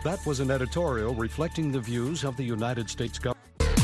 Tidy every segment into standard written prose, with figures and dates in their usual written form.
That was an editorial reflecting the views of the United States government.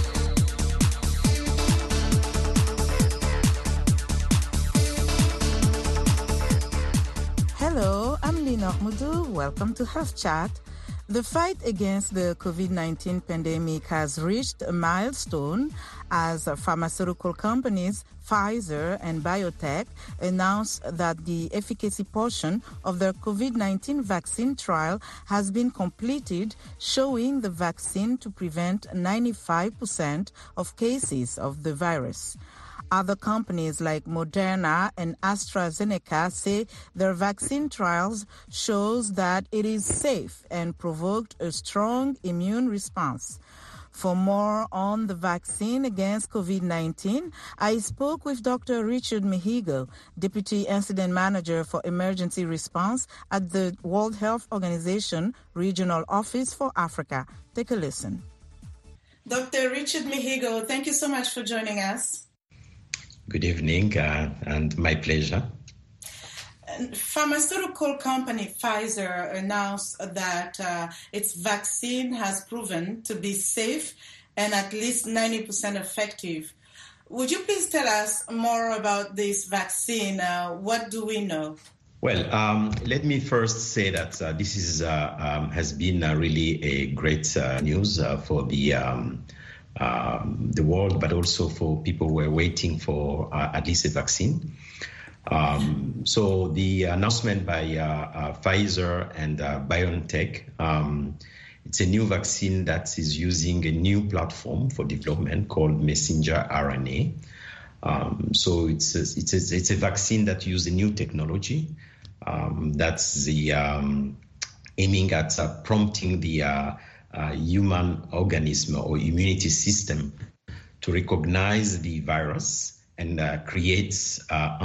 Hello, I'm Lina Mudu. Welcome to Health Chat. The fight against the COVID-19 pandemic has reached a milestone as pharmaceutical companies Pfizer and BioNTech announced that the efficacy portion of their COVID-19 vaccine trial has been completed, showing the vaccine to prevent 95% of cases of the virus. Other companies like Moderna and AstraZeneca say their vaccine trials shows that it is safe and provoked a strong immune response. For more on the vaccine against COVID-19, I spoke with Dr. Richard Mihigo, Deputy Incident Manager for Emergency Response at the World Health Organization Regional Office for Africa. Take a listen. Dr. Richard Mihigo, thank you so much for joining us. Good evening, and my pleasure. Pharmaceutical company Pfizer announced that its vaccine has proven to be safe and at least 90% effective. Would you please tell us more about this vaccine? What do we know? Well, let me first say that this is has been really a great news for the world, but also for people who are waiting for at least a vaccine. So the announcement by Pfizer and BioNTech, it's a new vaccine that is using a new platform for development called messenger RNA. So it's a vaccine that uses a new technology that's the aiming at prompting the human organism or immunity system to recognize the virus and creates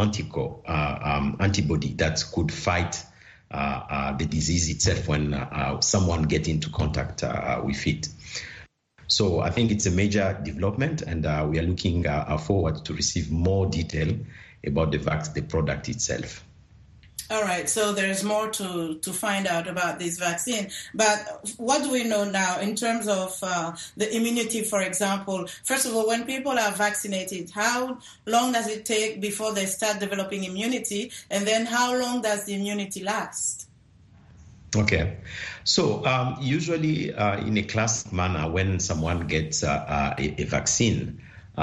antibody that could fight the disease itself when someone gets into contact with it. So I think it's a major development, and we are looking forward to receive more detail about the product itself. All right, so there's more to find out about this vaccine. But what do we know now in terms of the immunity, for example? First of all, when people are vaccinated, how long does it take before they start developing immunity? And then how long does the immunity last? Okay, so usually in a classic manner, when someone gets a vaccine,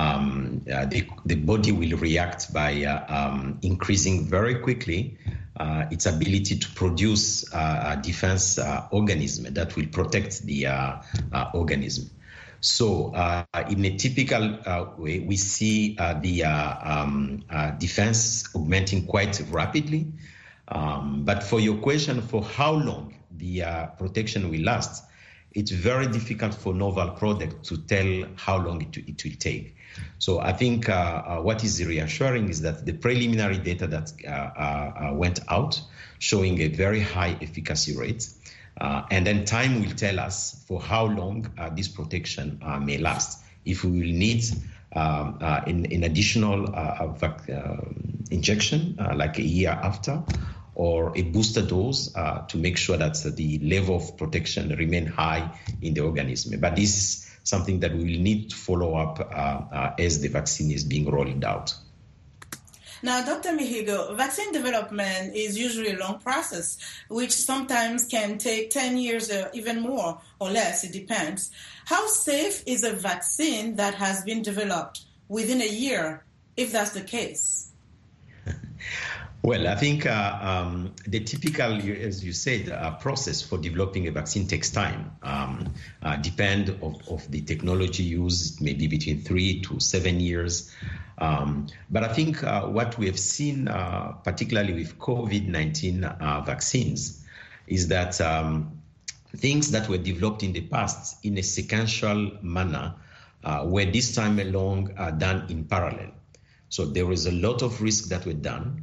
the body will react by increasing very quickly its ability to produce a defense organism that will protect the organism. So in a typical way, we see the defense augmenting quite rapidly. But for your question, for how long the protection will last, it's very difficult for novel product to tell how long it will take. So I think what is reassuring is that the preliminary data that went out showing a very high efficacy rate, and then time will tell us for how long this protection may last. If we will need an additional injection like a year after, or a booster dose to make sure that the level of protection remain high in the organism. But this is something that we will need to follow up as the vaccine is being rolled out. Now, Dr. Mihigo, vaccine development is usually a long process, which sometimes can take 10 years or even more or less, it depends. How safe is a vaccine that has been developed within a year, if that's the case? Well, I think the typical, as you said, process for developing a vaccine takes time. Depend of the technology used, maybe between 3 to 7 years. But I think what we have seen, particularly with COVID-19 vaccines, is that things that were developed in the past in a sequential manner were this time along done in parallel. So there was a lot of risk that were done.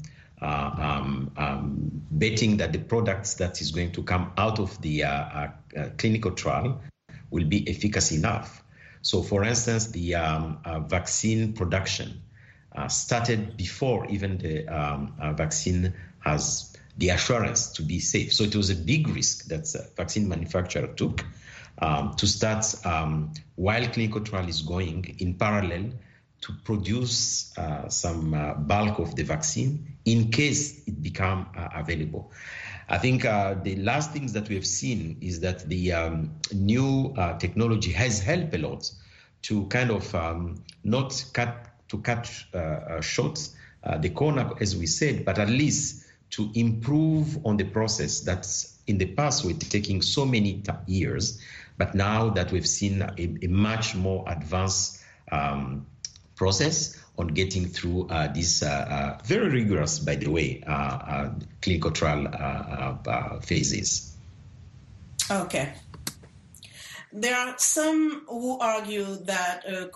Betting that the products that is going to come out of the clinical trial will be efficacious enough. So, for instance, the vaccine production started before even the vaccine has the assurance to be safe. So it was a big risk that vaccine manufacturer took to start while clinical trial is going in parallel to produce some bulk of the vaccine in case it become available. I think the last things that we have seen is that the new technology has helped a lot to kind of not cut short the corner, as we said, but at least to improve on the process that's in the past were taking so many years. But now that we've seen a much more advanced process on getting through this very rigorous, by the way, clinical trial phases. Okay. There are some who argue that a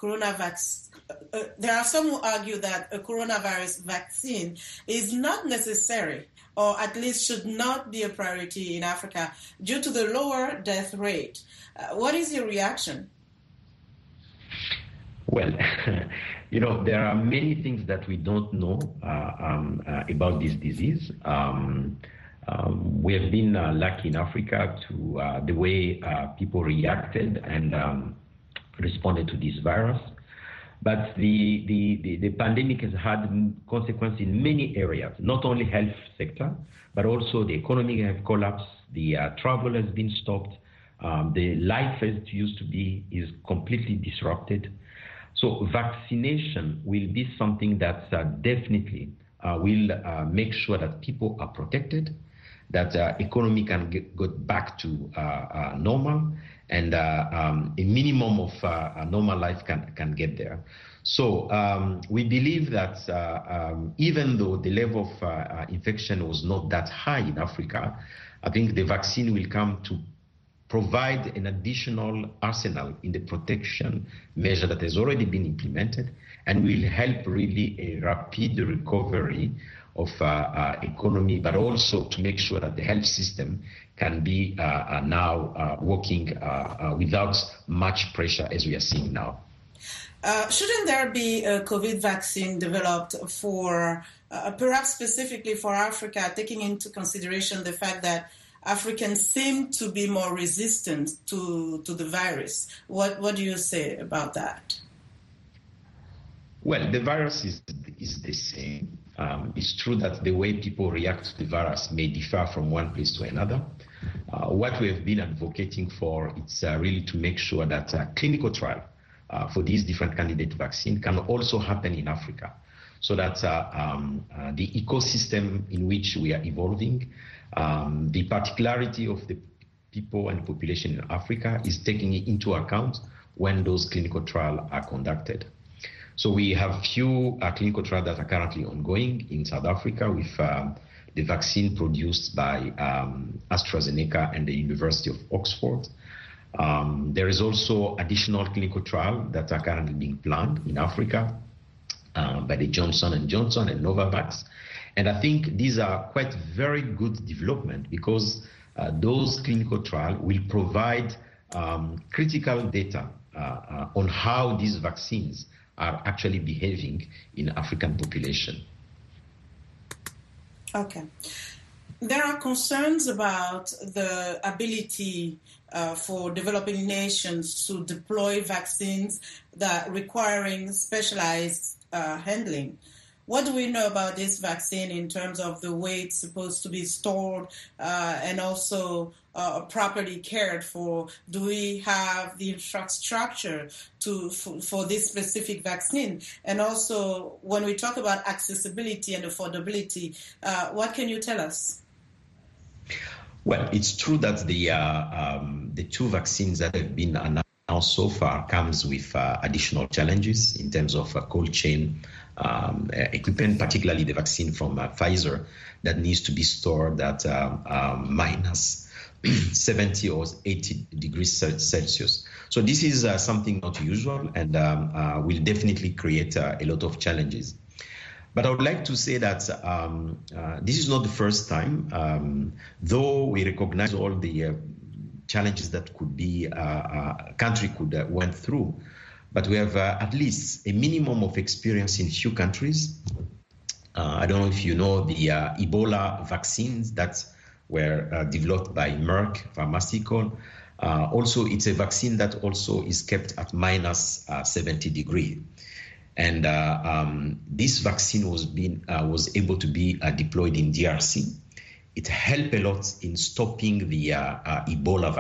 coronavirus vaccine is not necessary, or at least should not be a priority in Africa due to the lower death rate. What is your reaction? Well, there are many things that we don't know about this disease. We have been lucky in Africa to the way people reacted and responded to this virus. But the pandemic has had consequences in many areas, not only health sector, but also the economy has collapsed, the travel has been stopped, the life as it used to be is completely disrupted. So vaccination will be something that definitely will make sure that people are protected, that economy can go back to normal, and a minimum of normal life can get there. So we believe that even though the level of infection was not that high in Africa, I think the vaccine will come to provide an additional arsenal in the protection measure that has already been implemented and will help really a rapid recovery of economy, but also to make sure that the health system can be now working without much pressure as we are seeing now. Shouldn't there be a COVID vaccine developed for, perhaps specifically for Africa, taking into consideration the fact that Africans seem to be more resistant to the virus? What do you say about that? Well, the virus is the same. It's true that the way people react to the virus may differ from one place to another. What we have been advocating for is really to make sure that clinical trial for these different candidate vaccine can also happen in Africa, so that the ecosystem in which we are evolving, the particularity of the people and population in Africa is taking into account when those clinical trials are conducted. So we have few clinical trials that are currently ongoing in South Africa with the vaccine produced by AstraZeneca and the University of Oxford. There is also additional clinical trials that are currently being planned in Africa by the Johnson & Johnson and Novavax. And I think these are quite very good development because those clinical trials will provide critical data on how these vaccines are actually behaving in African population. Okay. There are concerns about the ability for developing nations to deploy vaccines that requiring specialized handling. What do we know about this vaccine in terms of the way it's supposed to be stored and also properly cared for? Do we have the infrastructure for this specific vaccine? And also, when we talk about accessibility and affordability, what can you tell us? Well, it's true that the two vaccines that have been announced so far comes with additional challenges in terms of cold chain equipment, particularly the vaccine from Pfizer that needs to be stored at minus 70 or 80 degrees Celsius. So this is something not usual and will definitely create a lot of challenges. But I would like to say that this is not the first time, though we recognize all the challenges that could be country could went through. But we have at least a minimum of experience in few countries I don't know if you know the Ebola vaccines that were developed by Merck Pharmaceutical. Also, it's a vaccine that also is kept at minus 70 degrees. And this vaccine was able to be deployed in DRC. It helped a lot in stopping the Ebola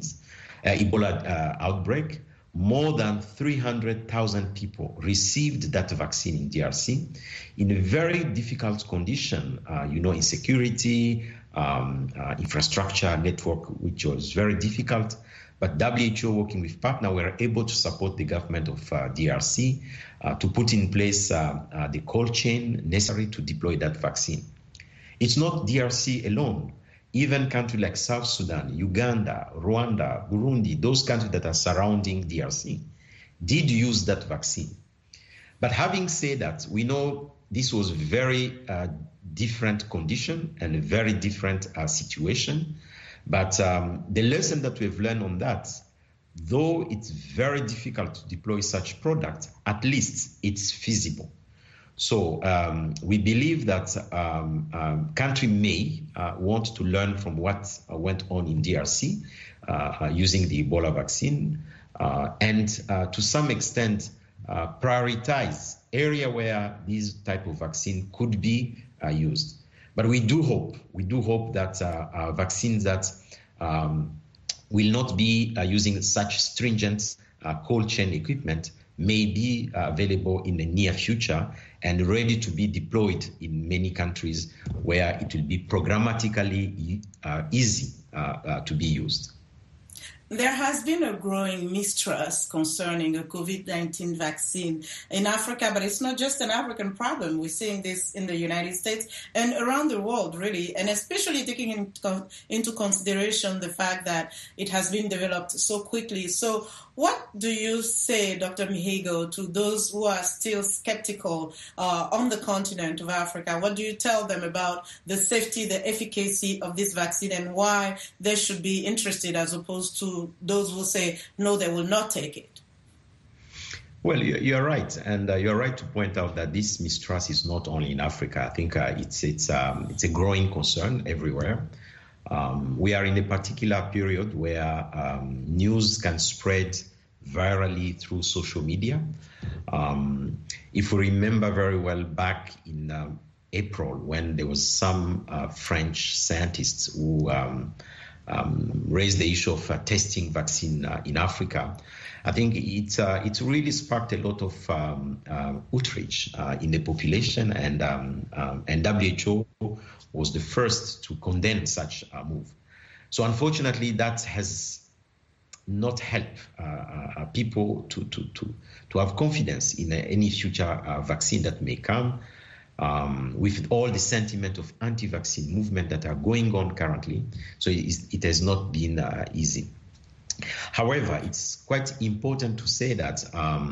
outbreak. More than 300,000 people received that vaccine in DRC in a very difficult condition, insecurity, infrastructure, network, which was very difficult. But WHO, working with partners, were able to support the government of DRC to put in place the cold chain necessary to deploy that vaccine. It's not DRC alone. Even countries like South Sudan, Uganda, Rwanda, Burundi, those countries that are surrounding DRC, did use that vaccine. But having said that, we know this was very different condition and a very different situation. But the lesson that we've learned on that, though it's very difficult to deploy such product, at least it's feasible. So we believe that country may want to learn from what went on in DRC using the Ebola vaccine and to some extent prioritize area where this type of vaccine could be used. But we do hope that vaccines that will not be using such stringent cold chain equipment may be available in the near future and ready to be deployed in many countries where it will be programmatically easy to be used. There has been a growing mistrust concerning a COVID-19 vaccine in Africa, but it's not just an African problem. We're seeing this in the United States and around the world, really, and especially taking into consideration the fact that it has been developed so quickly. So what do you say, Dr. Mihigo, to those who are still skeptical on the continent of Africa? What do you tell them about the safety, the efficacy of this vaccine and why they should be interested as opposed to those who say, no, they will not take it? Well, you're right. And you're right to point out that this mistrust is not only in Africa. I think it's a growing concern everywhere. We are in a particular period where news can spread virally through social media. If we remember very well back in April, when there was some French scientists who raised the issue of testing vaccine in Africa, I think it really sparked a lot of outrage in the population, and WHO was the first to condemn such a move. So unfortunately, that has not helped people to have confidence in any future vaccine that may come. With all the sentiment of anti-vaccine movement that are going on currently, so it has not been easy. However, it's quite important to say that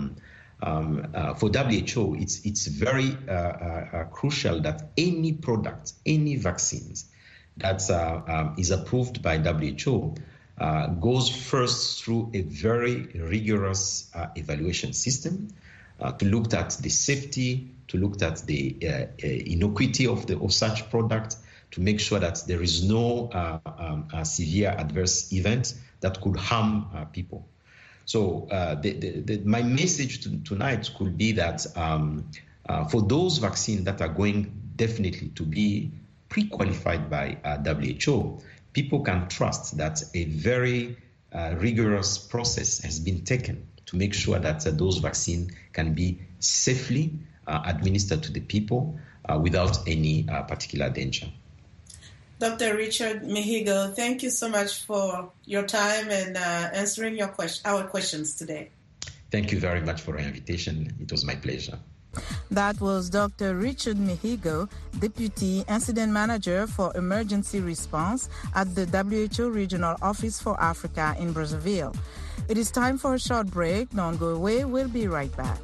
for WHO, it's very crucial that any product, any vaccines that is approved by WHO goes first through a very rigorous evaluation system to look at the safety, to look at the innocuity of such product, to make sure that there is no severe adverse event that could harm people. So my message tonight could be that for those vaccines that are going definitely to be pre-qualified by WHO, people can trust that a very rigorous process has been taken to make sure that those vaccines can be safely administered to the people without any particular danger. Dr. Richard Mihigo, thank you so much for your time and answering our questions today. Thank you very much for your invitation. It was my pleasure. That was Dr. Richard Mihigo, Deputy Incident Manager for Emergency Response at the WHO Regional Office for Africa in Brazzaville. It is time for a short break. Don't go away. We'll be right back.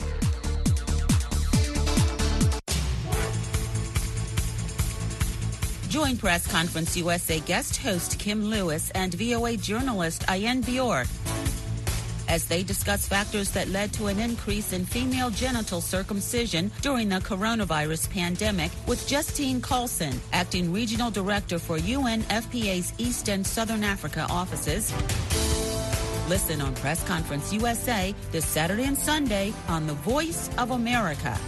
Join Press Conference USA guest host Kim Lewis and VOA journalist Ayen Bior as they discuss factors that led to an increase in female genital circumcision during the coronavirus pandemic with Justine Coulson, Acting Regional Director for UNFPA's East and Southern Africa offices. Listen on Press Conference USA this Saturday and Sunday on The Voice of America.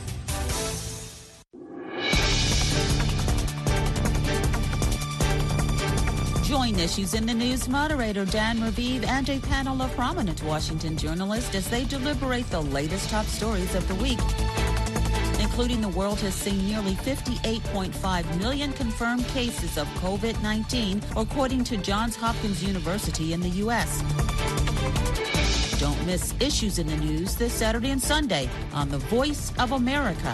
Join Issues in the News moderator Dan Raviv and a panel of prominent Washington journalists as they deliberate the latest top stories of the week, including the world has seen nearly 58.5 million confirmed cases of COVID-19, according to Johns Hopkins University in the U.S. Don't miss Issues in the News this Saturday and Sunday on The Voice of America.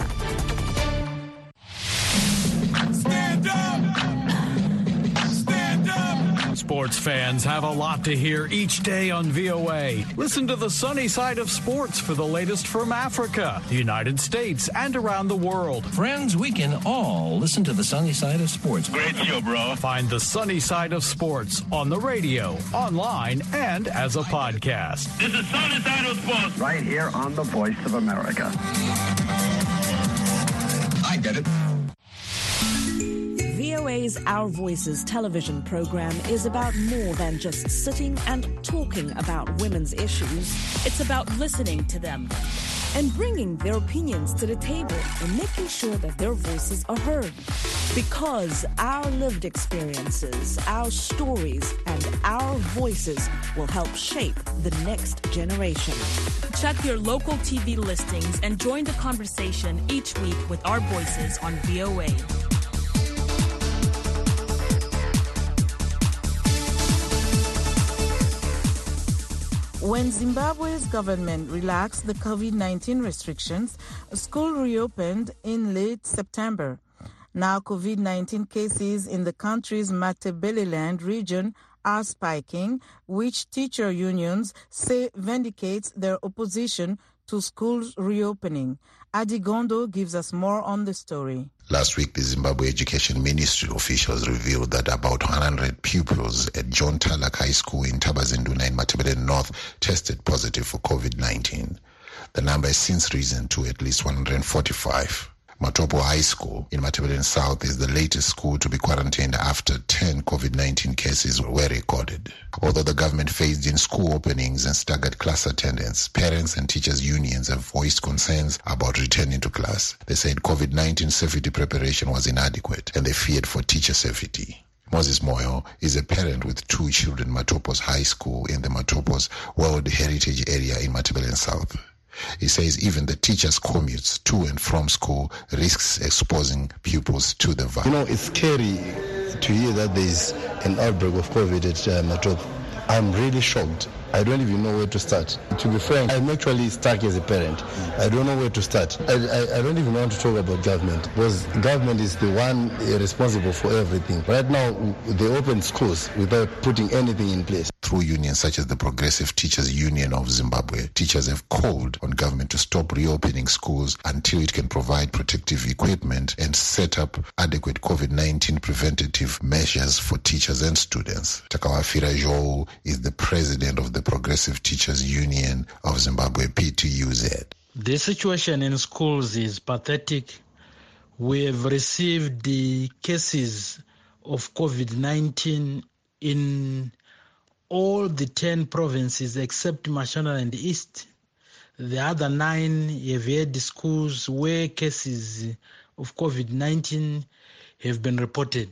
Stand up! Stand up! Sports fans have a lot to hear each day on VOA. Listen to the sunny side of sports for the latest from Africa, the United States, and around the world. Friends, we can all listen to the sunny side of sports. Great show, bro. Find the sunny side of sports on the radio, online, and as a podcast. This is Sunny Side of Sports. Right here on The Voice of America. I get it. VOA's Our Voices television program is about more than just sitting and talking about women's issues. It's about listening to them and bringing their opinions to the table and making sure that their voices are heard. Because our lived experiences, our stories, and our voices will help shape the next generation. Check your local TV listings and join the conversation each week with our voices on VOA. When Zimbabwe's government relaxed the COVID-19 restrictions, school reopened in late September. Now COVID-19 cases in the country's Matabeleland region are spiking, which teacher unions say vindicates their opposition to schools reopening. Adi Gondo gives us more on the story. Last week, the Zimbabwe Education Ministry officials revealed that about 100 pupils at John Talak High School in Tabazinduna in Matabeleland North tested positive for COVID-19. The number has since risen to at least 145. Matopo High School in Matabeleland South is the latest school to be quarantined after 10 COVID-19 cases were recorded. Although the government phased in school openings and staggered class attendance, parents and teachers' unions have voiced concerns about returning to class. They said COVID-19 safety preparation was inadequate and they feared for teacher safety. Moses Moyo is a parent with two children at Matopo's High School in the Matopo's World Heritage area in Matabeleland South. He says even the teachers' commutes to and from school risks exposing pupils to the virus. It's scary to hear that there's an outbreak of COVID at Matopo. I'm really shocked. I don't even know where to start. To be frank, I'm actually stuck as a parent. I don't know where to start. I don't even want to talk about government because government is the one responsible for everything. Right now, they open schools without putting anything in place. Through unions such as the Progressive Teachers Union of Zimbabwe, teachers have called on government to stop reopening schools until it can provide protective equipment and set up adequate COVID-19 preventative measures for teachers and students. Takawafira Joe is the president of the Progressive Teachers Union of Zimbabwe, PTUZ. The situation in schools is pathetic. We have received the cases of COVID-19 in all the 10 provinces except Mashonaland East. The other 9 have had schools where cases of COVID-19 have been reported.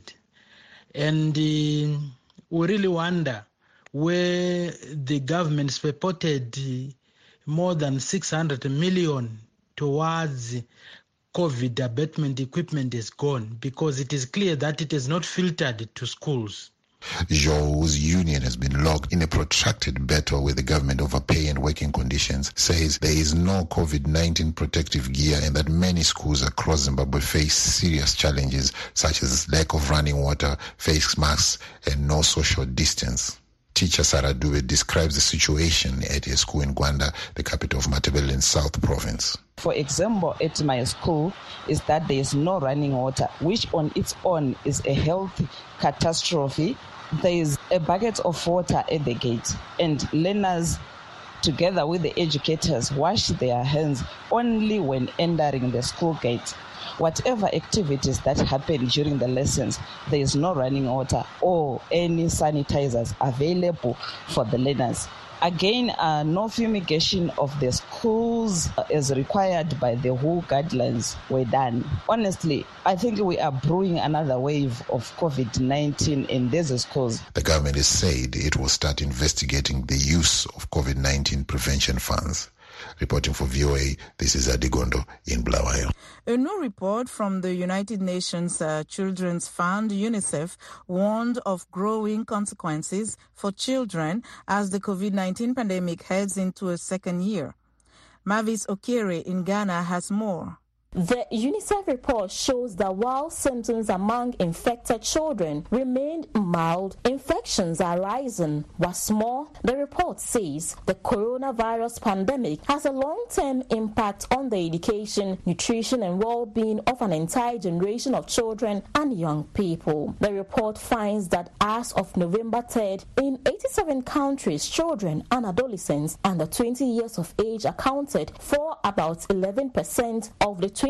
And we really wonder where the government's purported more than 600 million towards COVID abatement equipment is gone, because it is clear that it is not filtered to schools. Joe's union has been locked in a protracted battle with the government over pay and working conditions, says there is no COVID-19 protective gear and that many schools across Zimbabwe face serious challenges such as lack of running water, face masks, and no social distance. Teacher Sarah Dube describes the situation at a school in Gwanda, the capital of Matabeleland South Province. For example, at my school is that there is no running water, which on its own is a health catastrophe. There is a bucket of water at the gate, and learners together with the educators, wash their hands only when entering the school gate. Whatever activities that happen during the lessons, there is no running water or any sanitizers available for the learners. Again, no fumigation of the schools as required by the WHO guidelines were done. Honestly, I think we are brewing another wave of COVID-19 in these schools. The government has said it will start investigating the use of COVID-19 prevention funds. Reporting for VOA, this is Adigondo in Bulawayo. A new report from the United Nations Children's Fund, UNICEF, warned of growing consequences for children as the COVID-19 pandemic heads into a second year. Mavis Okere in Ghana has more. The UNICEF report shows that while symptoms among infected children remained mild, infections are rising. What's more, the report says the coronavirus pandemic has a long-term impact on the education, nutrition and well-being of an entire generation of children and young people. The report finds that as of November 3rd, in 87 countries, children and adolescents under 20 years of age accounted for about 11% of the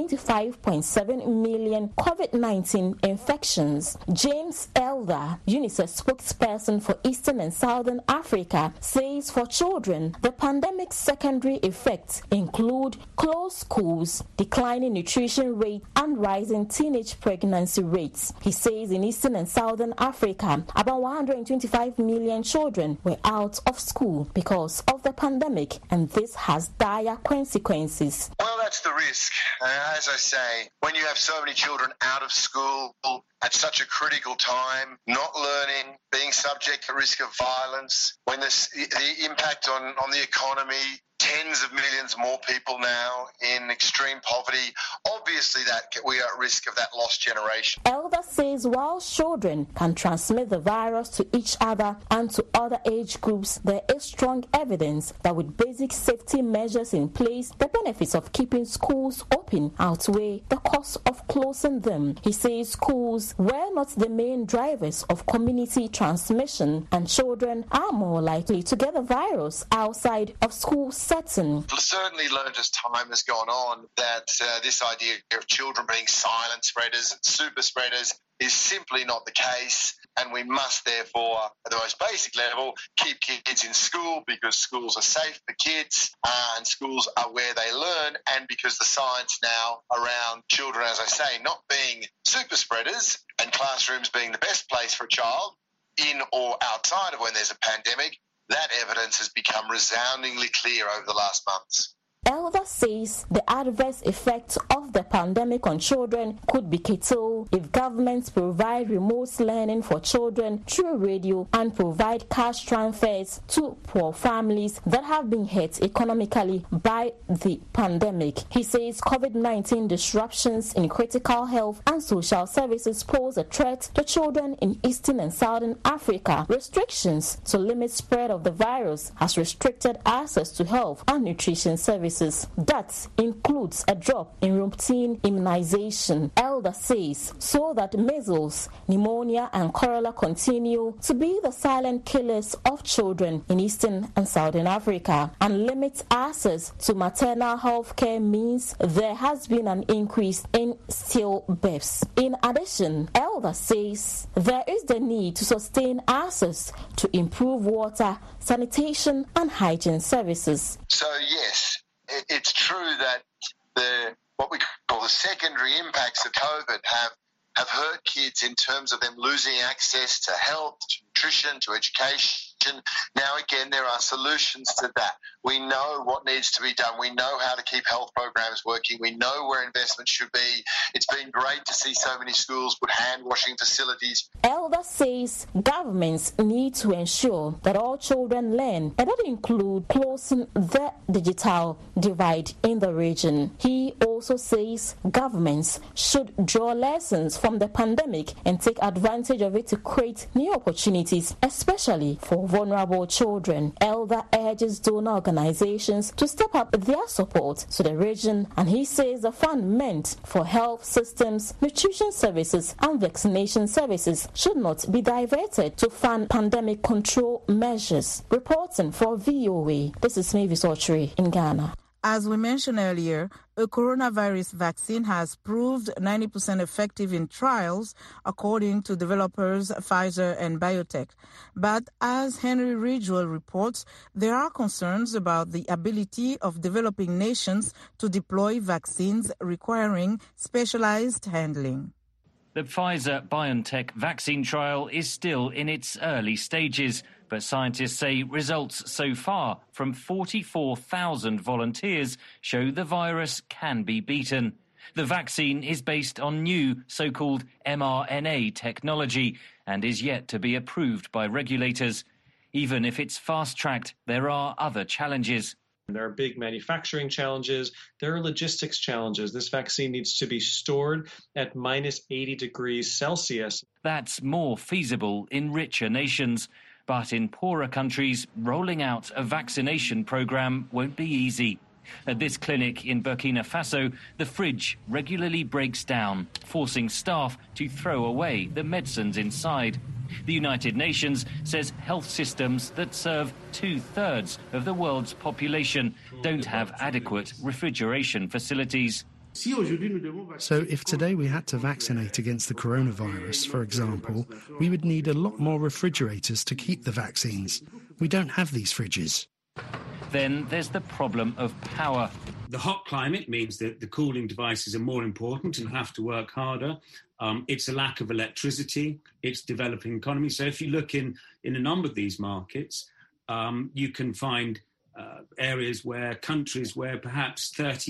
25.7 million COVID-19 infections. James Elder, UNICEF spokesperson for Eastern and Southern Africa, says for children, the pandemic's secondary effects include closed schools, declining nutrition rates, and rising teenage pregnancy rates. He says in Eastern and Southern Africa, about 125 million children were out of school because of the pandemic, and this has dire consequences. Well, that's the risk. As I say, when you have so many children out of school at such a critical time, not learning, being subject to risk of violence, when the impact on the economy, tens of millions more people now in extreme poverty, obviously that we are at risk of that lost generation. Elder says while children can transmit the virus to each other and to other age groups, there is strong evidence that with basic safety measures in place, the benefits of keeping schools open outweigh the cost of closing them. He says schools were not the main drivers of community transmission, and children are more likely to get the virus outside of school setting. Certainly learned as time has gone on that this idea of children being silent spreaders and super spreaders is simply not the case, and we must therefore, at the most basic level, keep kids in school because schools are safe for kids and schools are where they learn, and because the science now around children, as I say, not being super spreaders and classrooms being the best place for a child in or outside of when there's a pandemic, that evidence has become resoundingly clear over the last months. Elder says the adverse effects of the pandemic on children could be curtailed if governments provide remote learning for children through radio and provide cash transfers to poor families that have been hit economically by the pandemic. He says COVID-19 disruptions in critical health and social services pose a threat to children in Eastern and Southern Africa. Restrictions to limit spread of the virus has restricted access to health and nutrition services. That includes a drop in routine immunization. Elder says so that measles, pneumonia and cholera continue to be the silent killers of children in Eastern and Southern Africa, and limit access to maternal health care means there has been an increase in stillbirths. In addition, Elder says there is the need to sustain access to improve water, sanitation and hygiene services. So yes, it's true that what we call the secondary impacts of COVID have hurt kids in terms of them losing access to health, to nutrition, to education. Now, again, there are solutions to that. We know what needs to be done. We know how to keep health programs working. We know where investment should be. It's been great to see so many schools put hand-washing facilities. Elder says governments need to ensure that all children learn, and that include closing the digital divide in the region. He also says governments should draw lessons from the pandemic and take advantage of it to create new opportunities, especially for vulnerable children. Elder urges donor organizations to step up their support to the region, and he says the fund meant for health systems, nutrition services and vaccination services should not be diverted to fund pandemic control measures. Reporting for VOA, this is Mavis Ochri in Ghana. As we mentioned earlier, a coronavirus vaccine has proved 90% effective in trials, according to developers Pfizer and BioNTech. But as Henry Ridgwell reports, there are concerns about the ability of developing nations to deploy vaccines requiring specialized handling. The Pfizer-BioNTech vaccine trial is still in its early stages, but scientists say results so far from 44,000 volunteers show the virus can be beaten. The vaccine is based on new so-called mRNA technology and is yet to be approved by regulators. Even if it's fast-tracked, there are other challenges. There are big manufacturing challenges. There are logistics challenges. This vaccine needs to be stored at minus 80 degrees Celsius. That's more feasible in richer nations. But in poorer countries, rolling out a vaccination program won't be easy. At this clinic in Burkina Faso, the fridge regularly breaks down, forcing staff to throw away the medicines inside. The United Nations says health systems that serve 2/3 of the world's population don't have adequate refrigeration facilities. So if today we had to vaccinate against the coronavirus, for example, we would need a lot more refrigerators to keep the vaccines. We don't have these fridges. Then there's the problem of power. The hot climate means that the cooling devices are more important and have to work harder. It's a lack of electricity. It's developing economies. So if you look in a number of these markets, you can find areas where countries where perhaps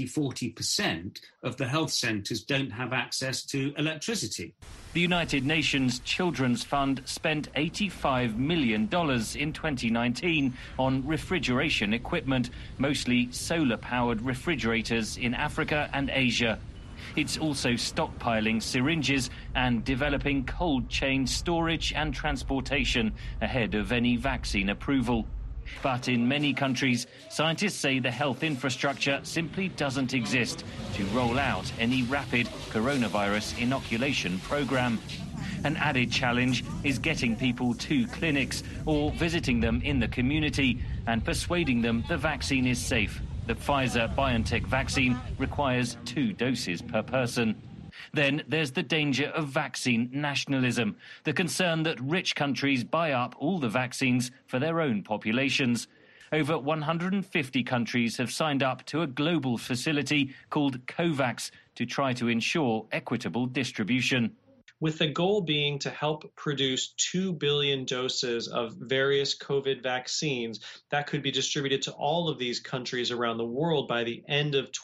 30-40% of the health centres don't have access to electricity. The United Nations Children's Fund spent $85 million in 2019 on refrigeration equipment, mostly solar-powered refrigerators in Africa and Asia. It's also stockpiling syringes and developing cold chain storage and transportation ahead of any vaccine approval. But in many countries, scientists say the health infrastructure simply doesn't exist to roll out any rapid coronavirus inoculation program. An added challenge is getting people to clinics or visiting them in the community and persuading them the vaccine is safe. The Pfizer-BioNTech vaccine requires 2 doses per person. Then there's the danger of vaccine nationalism, the concern that rich countries buy up all the vaccines for their own populations. Over 150 countries have signed up to a global facility called COVAX to try to ensure equitable distribution. With the goal being to help produce 2 billion doses of various COVID vaccines that could be distributed to all of these countries around the world by the end of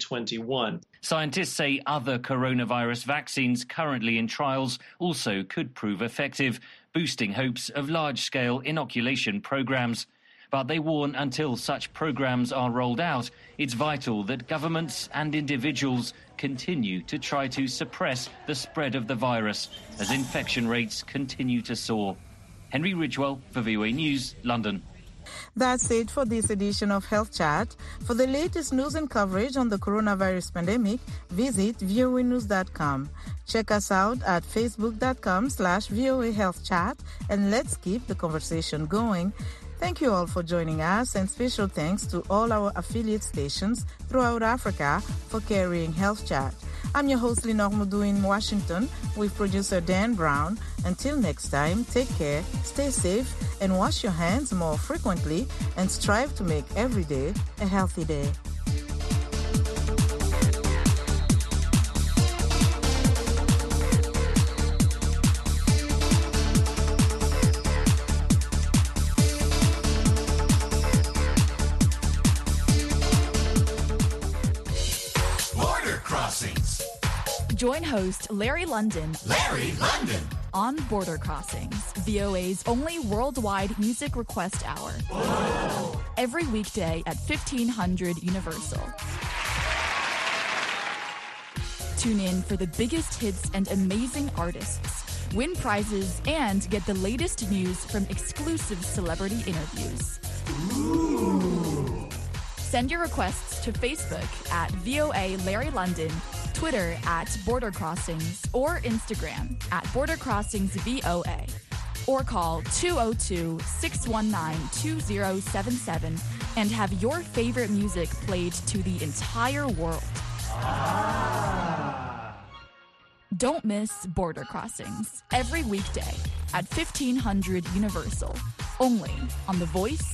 2021. Scientists say other coronavirus vaccines currently in trials also could prove effective, boosting hopes of large-scale inoculation programs. But they warn until such programs are rolled out, it's vital that governments and individuals continue to try to suppress the spread of the virus as infection rates continue to soar. Henry Ridgwell for VOA News, London. That's it for this edition of Health Chat. For the latest news and coverage on the coronavirus pandemic, visit voanews.com. Check us out at facebook.com/VOA Health Chat, and let's keep the conversation going. Thank you all for joining us, and special thanks to all our affiliate stations throughout Africa for carrying Health Chat. I'm your host, Lenore Mudu in Washington, with producer Dan Brown. Until next time, take care, stay safe, and wash your hands more frequently, and strive to make every day a healthy day. Join host Larry London. On Border Crossings, VOA's only worldwide music request hour. Whoa. Every weekday at 1500 Universal. Tune in for the biggest hits and amazing artists. win prizes, and get the latest news from exclusive celebrity interviews. Ooh. Send your requests to Facebook at VOA Larry London, Twitter at Border Crossings, or Instagram at Border Crossings VOA. Or call 202-619-2077 and have your favorite music played to the entire world. Don't miss Border Crossings every weekday at 1500 Universal, only on The Voice